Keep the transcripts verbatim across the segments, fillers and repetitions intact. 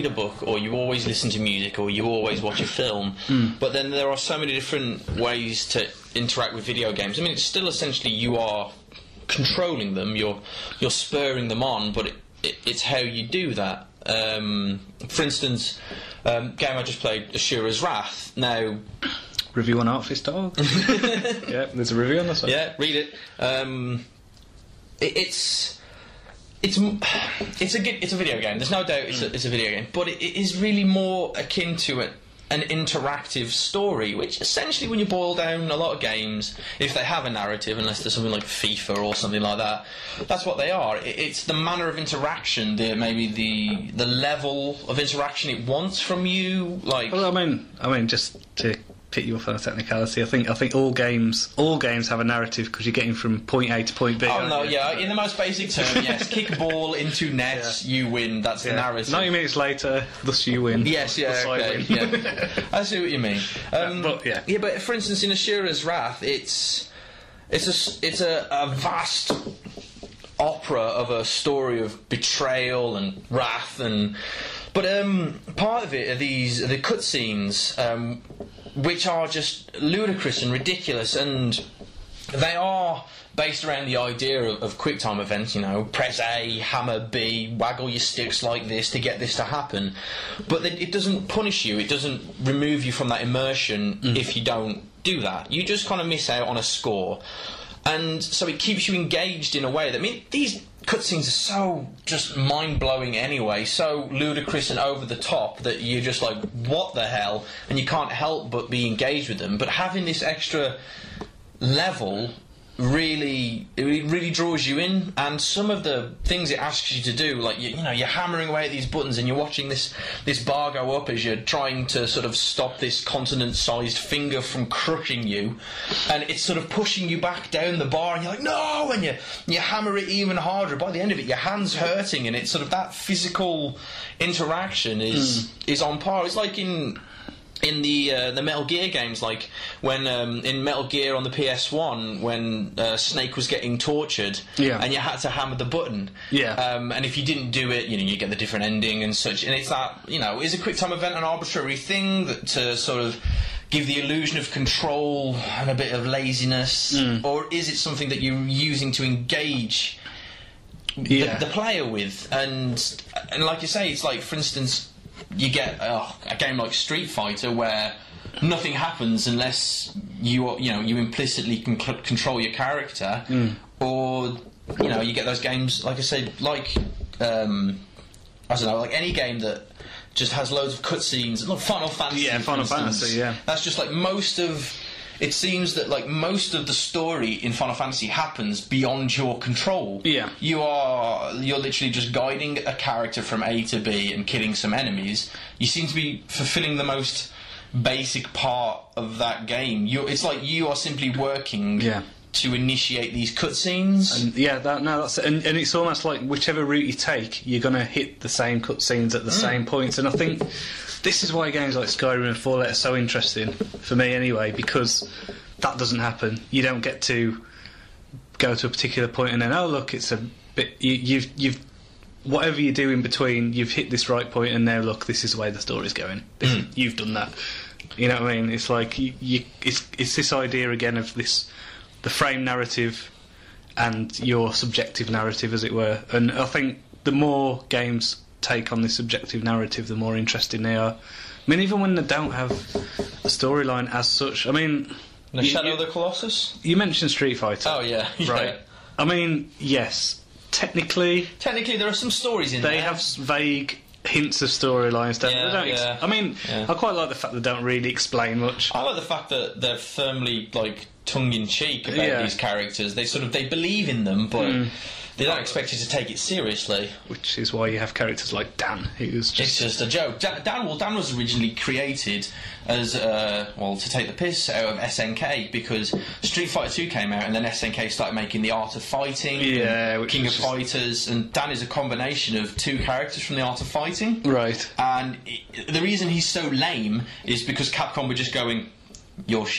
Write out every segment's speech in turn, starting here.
read a book, or you always listen to music, or you always watch a film. Mm. But then there are so many different ways to interact with video games. I mean, it's still essentially you are controlling them, you're you're spurring them on, but it, it, it's how you do that. Um, for instance, um, game I just played, Ashura's Wrath. Now, review on Artfist Dog. Yeah, there's a review on this one. Yeah, read it. Um, it it's it's it's a good, it's a video game. There's no doubt it's a, it's a video game, but it, it is really more akin to it. An interactive story, which essentially, when you boil down a lot of games, if they have a narrative, unless there's something like FIFA or something like that, that's what they are. It's the manner of interaction, the maybe the the level of interaction it wants from you. Like, well, I mean, I mean, just to pick you off on a technicality, I think I think all games all games have a narrative because you're getting from point A to point B. Oh no, you? yeah, in the most basic term, yes. Kick a ball into net, yeah. you win. That's yeah. the narrative. Ninety minutes later, thus you win. Yes, yeah, okay, yeah. I see what you mean. Um, yeah, but, yeah. yeah, but for instance, in Ashura's Wrath, it's it's a it's a, a vast opera of a story of betrayal and wrath, and but um, part of it are these are the cutscenes. Um, which are just ludicrous and ridiculous, and they are based around the idea of, of QuickTime events, you know, press A, hammer B, waggle your sticks like this to get this to happen. But it doesn't punish you, it doesn't remove you from that immersion mm. if you don't do that. You just kind of miss out on a score. And so it keeps you engaged in a way that, I mean, these cutscenes are so just mind-blowing anyway, so ludicrous and over the top that you're just like, what the hell? And you can't help but be engaged with them. But having this extra level really it really draws you in, and some of the things it asks you to do, like you, you know you're hammering away at these buttons and you're watching this this bar go up as you're trying to sort of stop this continent-sized finger from crushing you, and it's sort of pushing you back down the bar, and you're like, no, and you you hammer it even harder. By the end of it, your hand's hurting, and it's sort of that physical interaction is mm. is on par. It's like in in the uh, the Metal Gear games, like when um, in Metal Gear on the P S one, when uh, Snake was getting tortured, yeah. and you had to hammer the button, yeah. um, and if you didn't do it, you know, you get the different ending and such. And it's that, you know, is a QuickTime event an arbitrary thing that to sort of give the illusion of control and a bit of laziness, mm. or is it something that you're using to engage yeah. the, the player with? And and like you say, it's like, for instance, you get uh, a game like Street Fighter where nothing happens unless you you know you implicitly can c- control your character, mm. or you know you get those games, like I said, like um, I don't know, like any game that just has loads of cutscenes, like Final Fantasy. Yeah, Final Fantasy. Yeah, that's just like most of. It seems that like most of the story in Final Fantasy happens beyond your control. Yeah. You are you're literally just guiding a character from A to B and killing some enemies. You seem to be fulfilling the most basic part of that game. You it's like you are simply working yeah. to initiate these cutscenes. And yeah, that no, that's and, and it's almost like whichever route you take, you're gonna hit the same cutscenes at the mm. same points. And I think this is why games like Skyrim and Fallout are so interesting, for me anyway, because that doesn't happen. You don't get to go to a particular point and then, oh look, it's a bit. You, you've you've whatever you do in between, you've hit this right point, and now look, this is the way the story's going. This, mm. You've done that. You know what I mean? It's like you, you, it's it's this idea again of this, the frame narrative, and your subjective narrative, as it were. And I think the more games take on this subjective narrative, the more interesting they are. I mean, even when they don't have a storyline as such. I mean, the you, Shadow you, of the Colossus. You mentioned Street Fighter. Oh yeah, right. Yeah. I mean, yes, technically, technically there are some stories in they there. They have vague hints of storylines. Don't yeah, they? Don't ex- yeah. I mean, yeah. I quite like the fact they don't really explain much. I like the fact that they're firmly like tongue in cheek about yeah. these characters. They sort of they believe in them, but. Mm. They don't expect you to take it seriously. Which is why you have characters like Dan, who's just... It's just a joke. Dan, Dan, well, Dan was originally created as, uh, well, to take the piss out of S N K, because Street Fighter two came out, and then S N K started making The Art of Fighting, yeah, and King of just... Fighters, and Dan is a combination of two characters from The Art of Fighting. Right. And it, the reason he's so lame is because Capcom were just going... You're shit.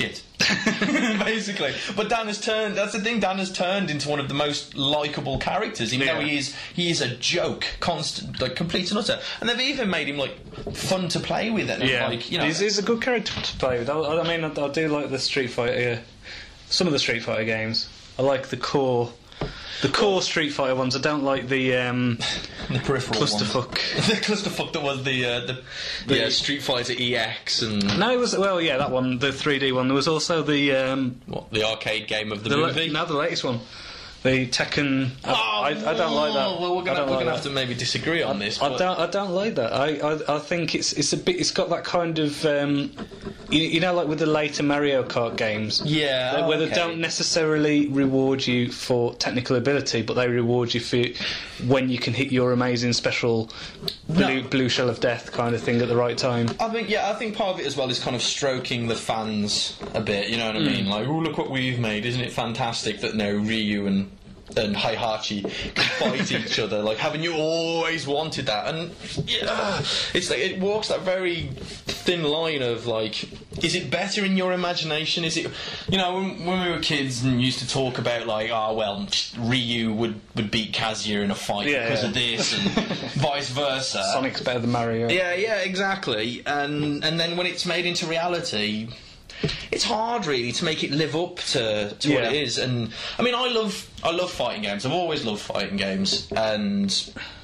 basically. But Dan has turned. That's the thing. Dan has turned into one of the most likable characters. Even Yeah. though he is, he is a joke, constant, like complete and utter. And they've even made him like fun to play with. And Yeah, like you know, he's, he's a good character to play with. I, I mean, I, I do like the Street Fighter. Some of the Street Fighter games. I like the core. The core Street Fighter ones. I don't like the um, the peripheral clusterfuck. ones. The clusterfuck that was the uh, the, the yeah, Street Fighter E X and No, it was well, yeah, that one, the three D one. There was also the um, what, the arcade game of the, the movie. La- now the latest one, the Tekken. I, Oh, I, I don't like that. Well, we're I gonna, don't we're like gonna that. have to maybe disagree on this. I but- don't. I don't like that. I, I. I think it's. It's a bit. It's got that kind of. Um, you, you know, like with the later Mario Kart games. Yeah, Where, oh, where they okay. don't necessarily reward you for technical ability, but they reward you for when you can hit your amazing special blue, No. blue shell of death kind of thing at the right time. I think, yeah, I think part of it as well is kind of stroking the fans a bit. You know what I mean? Like, oh, look what we've made! Isn't it fantastic that now Ryu and and Heihachi can fight each other? Like, haven't you always wanted that? And yeah, it's like it walks that very thin line of like, is it better in your imagination? Is it, you know, when, when we were kids and used to talk about like, oh well, Ryu would, would beat Kazuya in a fight Yeah, because yeah. of this, and vice versa. Sonic's better than Mario. Yeah, yeah, exactly. And and then when it's made into reality, it's hard really to make it live up to, to what Yeah. it is. And I mean, I love I love fighting games. I've always loved fighting games, and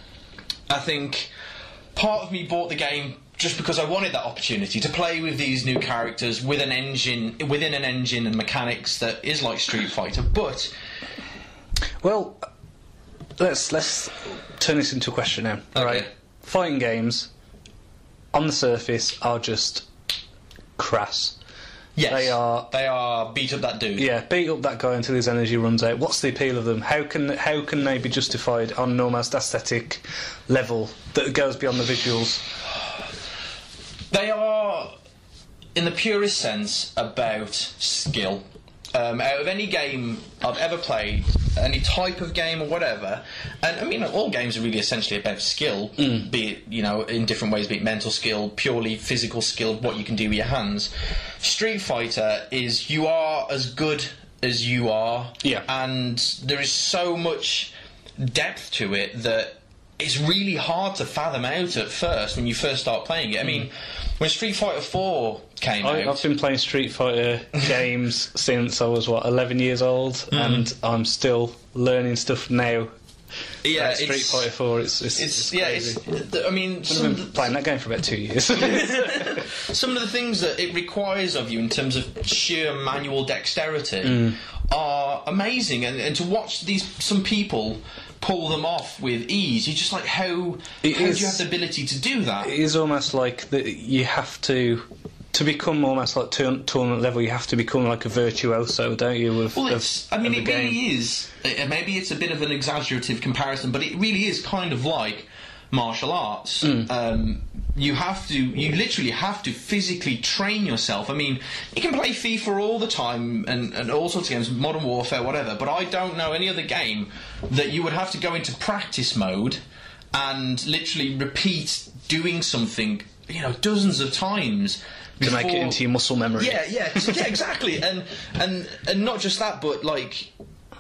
I think part of me bought the game just because I wanted that opportunity to play with these new characters with an engine within an engine and mechanics that is like Street Fighter. But Well, let's let's turn this into a question now. All Okay. right, fighting games on the surface are just crass. yes, They are- they are beat up that dude. Yeah, beat up that guy until his energy runs out. What's the appeal of them? How can how can they be justified on an almost aesthetic level that goes beyond the visuals? They are, in the purest sense, about skill. Um, out of any game I've ever played, any type of game or whatever, and I mean, all games are really essentially about skill, be it, you know, in different ways, be it mental skill, purely physical skill, what you can do with your hands. Street Fighter is you are as good as you are, Yeah. and there is so much depth to it that it's really hard to fathom out at first when you first start playing it. I mean, when Street Fighter four came I, out, I've been playing Street Fighter games since I was what eleven years old, and I'm still learning stuff now. yeah, Like Street it's, Fighter four, it's it's, it's, it's yeah, crazy. it's. I mean, I've some, been playing that game for about two years. some of the things that it requires of you in terms of sheer manual dexterity are amazing, and, and to watch these some people pull them off with ease, you're just like, how, It how do is- you have the ability to do that? It is almost like that you have to to become almost like tour- tournament level. You have to become like a virtuoso, don't you? Of, Well, of- it's, I mean, of it the really game. is. Uh, maybe it's a bit of an exaggerative comparison, but it really is kind of like martial arts. Mm. Um, you have to, you literally have to physically train yourself. I mean, you can play FIFA all the time and, and all sorts of games, Modern Warfare, whatever, but I don't know any other game that you would have to go into practice mode and literally repeat doing something, you know, dozens of times. to make it before- into your muscle memory. yeah, yeah, yeah, exactly, and and and not just that, but like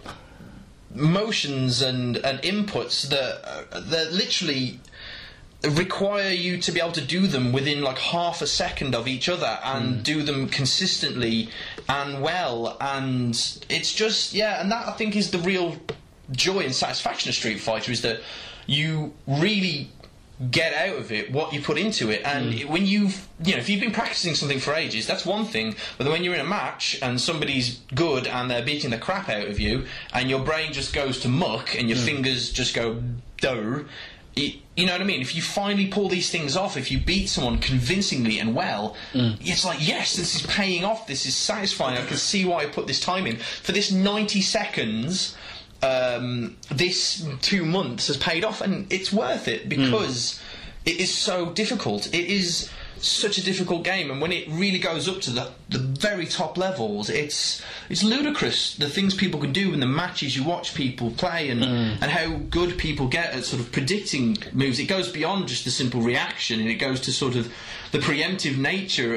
motions and and inputs that uh, that literally require you to be able to do them within like half a second of each other and do them consistently and well, and it's just yeah, and that I think is the real joy and satisfaction of Street Fighter, is that you really get out of it what you put into it, and Mm. it- when you've you know if you've been practicing something for ages, that's one thing, but then when you're in a match and somebody's good and they're beating the crap out of you and your brain just goes to muck and your Mm. fingers just go dough, it, you know what I mean, if you finally pull these things off, if you beat someone convincingly and well, Mm. it's like, yes, this is paying off, this is satisfying, I can see why I put this time in for this ninety seconds. Um, this two months has paid off, and it's worth it because it is so difficult. It is such a difficult game, and when it really goes up to the, the very top levels, it's it's ludicrous the things people can do in the matches you watch people play, and and how good people get at sort of predicting moves. It goes beyond just the simple reaction, and it goes to sort of the preemptive nature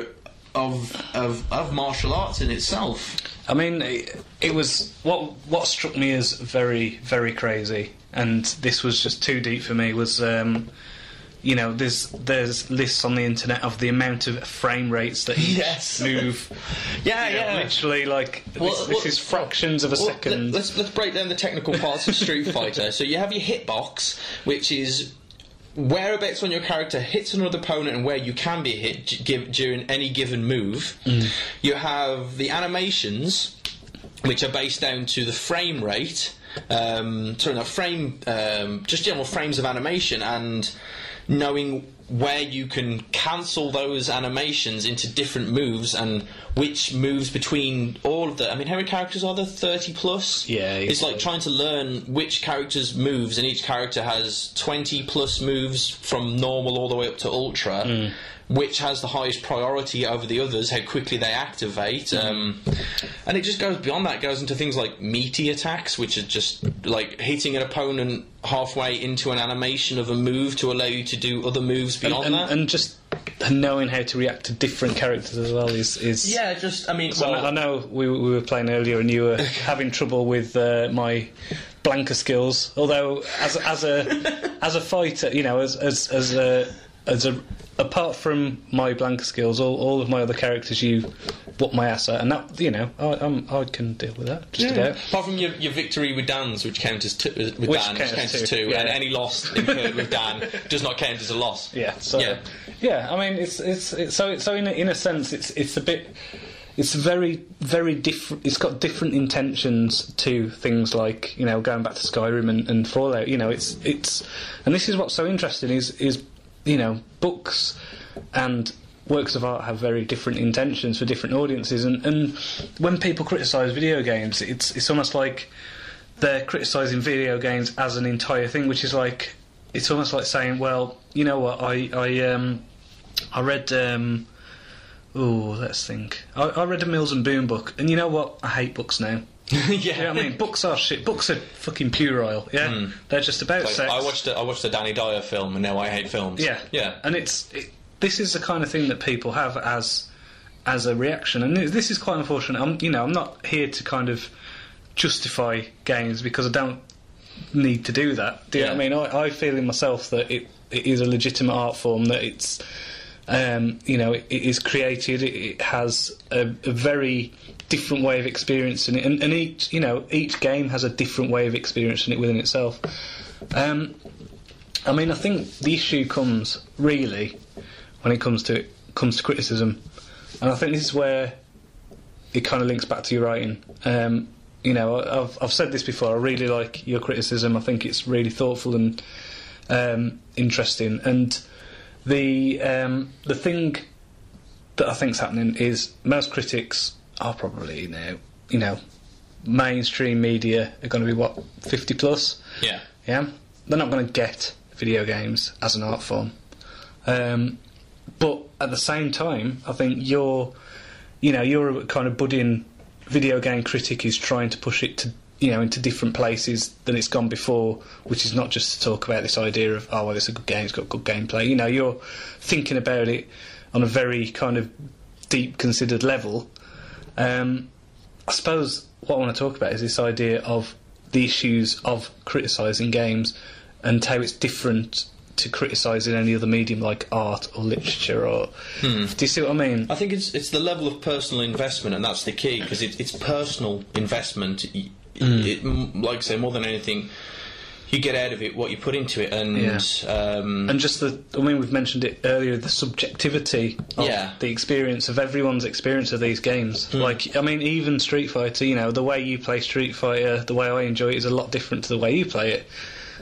of of of martial arts in itself. I mean, it, it was what what struck me as very very crazy, and this was just too deep for me. Was um, you know, there's there's lists on the internet of the amount of frame rates that each Yes. move. Yeah, you know, yeah. Literally, like Well, this, well, this is fractions of a well, second. let- Let's let's break down the technical parts of Street Fighter. So you have your hitbox, which is whereabouts on your character hits another opponent and where you can be hit d- give, during any given move. Mm. You have the animations, which are based down to the frame rate. Um, sorry, not frame, um, just general frames of animation, and knowing where you can cancel those animations into different moves and which moves between all of the. I mean, how many characters are there? thirty plus? Yeah, It's like easily. trying to learn which character's moves, and each character has twenty plus moves from normal all the way up to ultra. Mm. Which has the highest priority over the others, how quickly they activate. Mm. Um, and it just goes beyond that, it goes into things like meaty attacks, which are just like hitting an opponent halfway into an animation of a move to allow you to do other moves beyond and, that. and just knowing how to react to different characters as well is, is yeah, just, I mean, So well, I know we, we were playing earlier and you were having trouble with uh, my Blanca skills. Although as as a as a fighter, you know, as as as a as a apart from my Blanca skills, all all of my other characters you whoop my ass at, and that, you know, I I'm, I can deal with that just yeah. about. Apart from your, your victory with Dan's, which counts as two, with Which Dan, counts which counts as as two, two, yeah. and any loss incurred with Dan does not count as a loss. Yeah. So Yeah. yeah, I mean, it's it's, it's so so in a, in a sense, it's it's a bit. It's very, very different. It's got different intentions to things like, you know, going back to Skyrim and, and Fallout. You know, it's it's, and this is what's so interesting is is, you know, books and works of art have very different intentions for different audiences. And, and when people criticise video games, it's it's almost like they're criticising video games as an entire thing, which is like, it's almost like saying, well, you know what, I I um I read. Um, Oh, let's think. I, I read a Mills and Boon book, and you know what? I hate books now. yeah. You know what I mean? Books are shit. Books are fucking puerile, yeah? Mm. They're just about Like, sex. I watched the, I watched the Danny Dyer film, and now I hate films. Yeah. Yeah. And it's it, this is the kind of thing that people have as as a reaction, and this is quite unfortunate. I'm, you know, I'm not here to kind of justify games because I don't need to do that. Do you know what I mean? I, I feel in myself that it, it is a legitimate art form, that it's... Um, you know, it, it is created. It, it has a, a very different way of experiencing it, and, and each, you know, each game has a different way of experiencing it within itself. Um, I mean, I think the issue comes really when it comes to comes to criticism, and I think this is where it kind of links back to your writing. Um, you know, I've I've said this before. I really like your criticism. I think it's really thoughtful and um, interesting, and. The um, the thing that I think's happening is most critics are probably now, you know, mainstream media are going to be what, fifty plus? Yeah. Yeah, they're not going to get video games as an art form. Um, but at the same time, I think you're, you know, you're a kind of budding video game critic who's trying to push it to, you know, into different places than it's gone before, which is not just to talk about this idea of, oh, well, it's a good game, it's got good gameplay. You know, you're thinking about it on a very kind of deep, considered level. Um, I suppose what I want to talk about is this idea of the issues of criticising games and how it's different to criticising any other medium like art or literature. Or Hmm. do you see what I mean? I think it's it's the level of personal investment, and that's the key, because it, it's personal investment. It, Mm. it, m- like I say, more than anything, you get out of it what you put into it, and Yeah. um, And just the, I mean, we've mentioned it earlier, the subjectivity of Yeah. the experience of everyone's experience of these games. Mm. Like, I mean, even Street Fighter, you know, the way you play Street Fighter, the way I enjoy it is a lot different to the way you play it.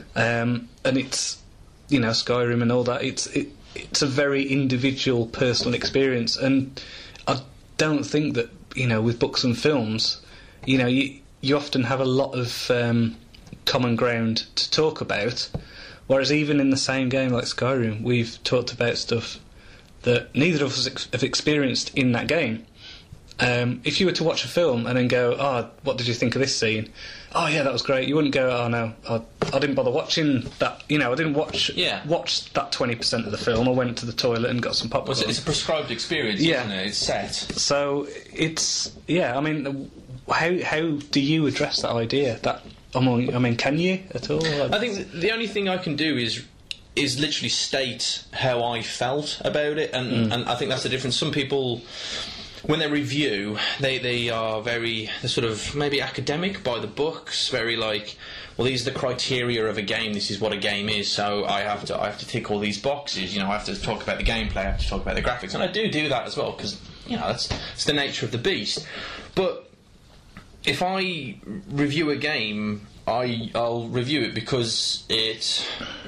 Um, and it's, you know, Skyrim and all that, it's it, it's a very individual, personal experience. And I don't think that, you know, with books and films, you know, you, you often have a lot of um, common ground to talk about, whereas even in the same game like Skyrim, we've talked about stuff that neither of us ex- have experienced in that game. Um, if you were to watch a film and then go, oh, what did you think of this scene? Oh, yeah, that was great. You wouldn't go, oh, no, I, I didn't bother watching that. You know, I didn't watch Yeah. watch that twenty percent of the film. I went to the toilet and got some popcorn. Well, it's a prescribed experience, Yeah. isn't it? It's set. So it's, yeah, I mean, how how do you address that idea? That among, I mean, can you at all? I think the only thing I can do is is literally state how I felt about it, and, Mm. and I think that's the difference. Some people, when they review, they, they are very they're sort of maybe academic by the books, very like, well, these are the criteria of a game. This is what a game is. So I have to I have to tick all these boxes. You know, I have to talk about the gameplay. I have to talk about the graphics, and I do do that as well because you know that's it's the nature of the beast. But if I review a game, I I'll review it because it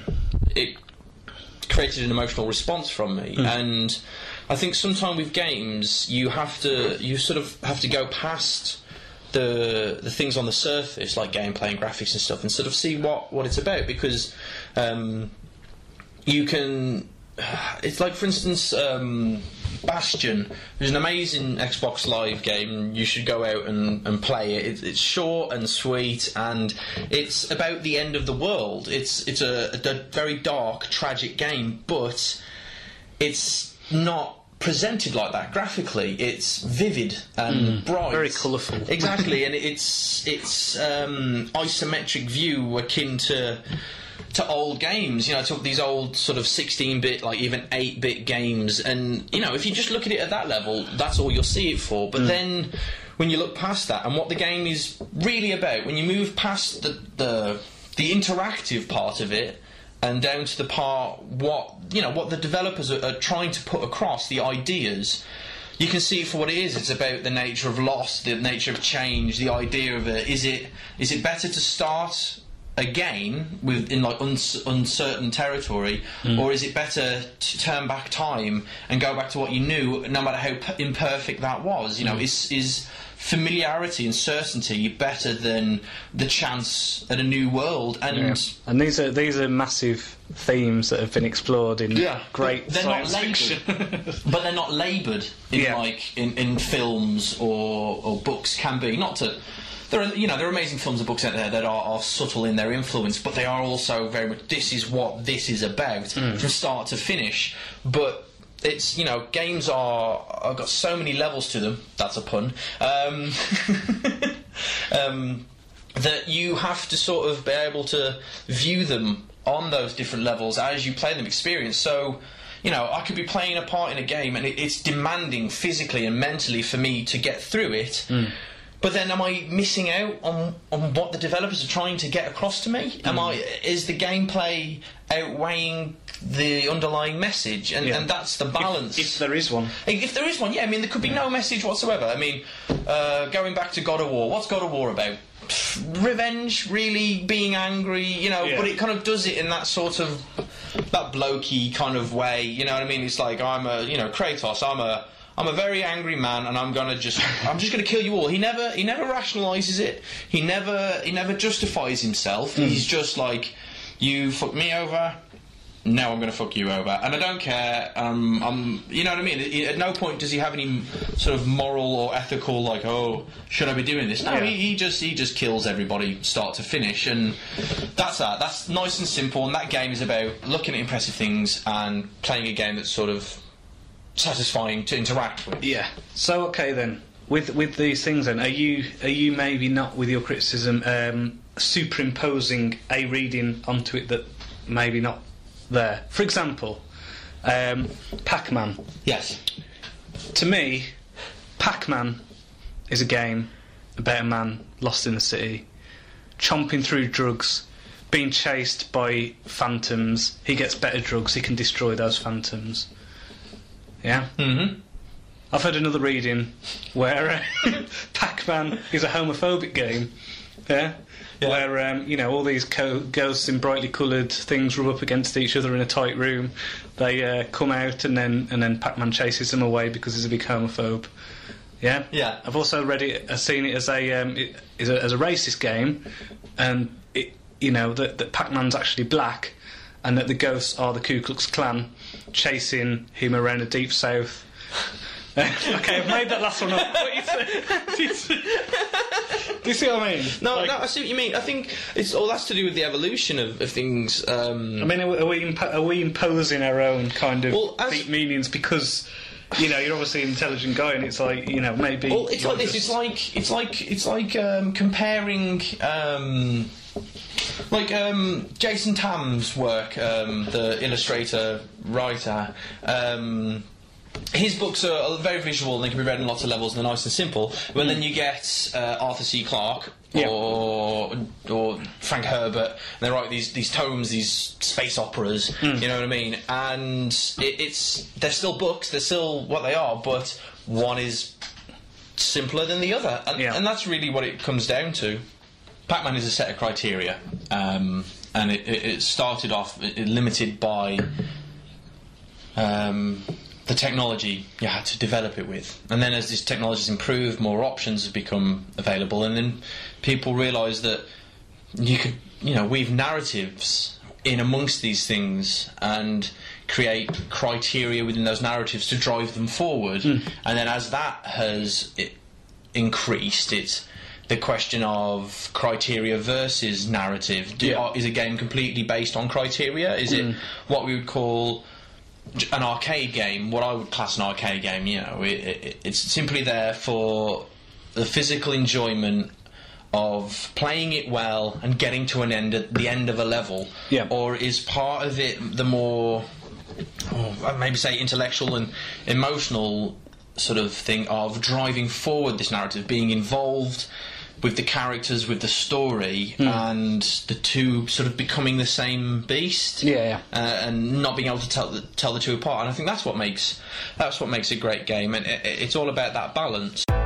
it created an emotional response from me, Mm. and I think sometimes with games you have to you sort of have to go past the the things on the surface like gameplay and graphics and stuff, and sort of see what what it's about, because um, you can. It's like, for instance, um, Bastion, who's an amazing Xbox Live game. You should go out and, and play it. It's, it's short and sweet, and it's about the end of the world. It's it's a, a very dark, tragic game, but it's not presented like that graphically. It's vivid and Mm, bright, very colourful. Exactly, and it's it's um, isometric view akin to. to old games, you know, to these old sort of sixteen-bit, like even eight-bit games, and, you know, if you just look at it at that level, that's all you'll see it for. But mm. then, when you look past that, and what the game is really about, when you move past the the, the interactive part of it, and down to the part, what, you know, what the developers are, are trying to put across, the ideas, you can see it for what it is. It's about the nature of loss, the nature of change, the idea of it. Is it is it better to start again with in like uns- uncertain territory, mm. or is it better to turn back time and go back to what you knew, no matter how p- imperfect that was? You know, mm. is is familiarity and certainty better than the chance at a new world? And yeah. and these are these are massive themes that have been explored in yeah, great they're science not fiction. But they're not laboured in yeah. like in, in films or or books can be. Not to There are, you know, there are amazing films and books out there that are, are subtle in their influence, but they are also very much, this is what this is about, mm. from start to finish. But it's, you know, games are, have got so many levels to them, that's a pun, um, um, that you have to sort of be able to view them on those different levels as you play them, experience. So, you know, I could be playing a part in a game and it, it's demanding physically and mentally for me to get through it. Mm. But then, am I missing out on on what the developers are trying to get across to me? Am mm. I is the gameplay outweighing the underlying message? And, yeah. and that's the balance. If, if there is one. If there is one, yeah. I mean, there could be no message whatsoever. I mean, uh, going back to God of War, what's God of War about? Pfft, revenge, really being angry, you know. Yeah. But it kind of does it in that sort of that blokey kind of way. You know what I mean? It's like, I'm a, you know, Kratos. I'm a. I'm a very angry man, and I'm gonna just, I'm just gonna kill you all. He never, he never rationalises it. He never, he never justifies himself. Mm. He's just like, you fucked me over. Now I'm gonna fuck you over, and I don't care. Um, I'm, you know what I mean. It, at no point does he have any sort of moral or ethical, like, oh, should I be doing this? No, yeah. he, he just, he just kills everybody, start to finish, and that's that. That's nice and simple. And that game is about looking at impressive things and playing a game that's sort of satisfying to interact with. Yeah. So okay then, with with these things then, are you are you maybe not with your criticism um, superimposing a reading onto it that maybe not there? For example, um, Pac-Man. Yes. To me, Pac-Man is a game about a man lost in the city, chomping through drugs, being chased by phantoms. He gets better drugs, he can destroy those phantoms. Yeah? Mm-hmm. I've heard another reading where uh, Pac-Man is a homophobic game. Yeah? Yeah. Where, um, you know, all these co- ghosts in brightly coloured things rub up against each other in a tight room. They uh, come out and then and then Pac-Man chases them away because he's a big homophobe. Yeah? Yeah. I've also read it, I've seen it as a, um, it, as a, as a racist game, and, it, you know, that, that Pac-Man's actually black, and that the ghosts are the Ku Klux Klan chasing him around the deep south Okay, I've made that last one up. What you say? Do you see what I mean? No, like, no, I see what you mean. I think it's all that's to do with the evolution of, of things. Um, I mean, are we, are, we impo- are we imposing our own kind of Well, as- deep meanings because, you know, you're obviously an intelligent guy, and it's like, you know, maybe. Well, it's like this. just- It's like it's like it's like um, comparing. Um, Like um, Jason Tam's work, um, the illustrator, writer, um, his books are very visual and they can be read on lots of levels and they're nice and simple. But then you get uh, Arthur C. Clarke Yeah. or or Frank Herbert, and they write these these tomes, these space operas. You know what I mean? And it, it's they're still books, they're still what they are, but one is simpler than the other, and, Yeah. and that's really what it comes down to. Pac-Man is a set of criteria, um, and it, it, it started off it, it limited by um, the technology you had to develop it with. And then as this technology's improved, more options have become available, and then people realised that you could, you know, weave narratives in amongst these things and create criteria within those narratives to drive them forward. Mm. And then as that has it increased, it's the question of criteria versus narrative. Do, Yeah. are, is a game completely based on criteria? Is it what we would call j- an arcade game? What I would class an arcade game, you know, it, it, it's simply there for the physical enjoyment of playing it well and getting to an end at the end of a level. Yeah. Or is part of it the more, oh, I'd maybe say intellectual and emotional sort of thing of driving forward this narrative, being involved with the characters, with the story, Mm. and the two sort of becoming the same beast, Yeah, yeah. uh, and not being able to tell the, tell the two apart. And I think that's what makes that's what makes a great game, and it, it's all about that balance.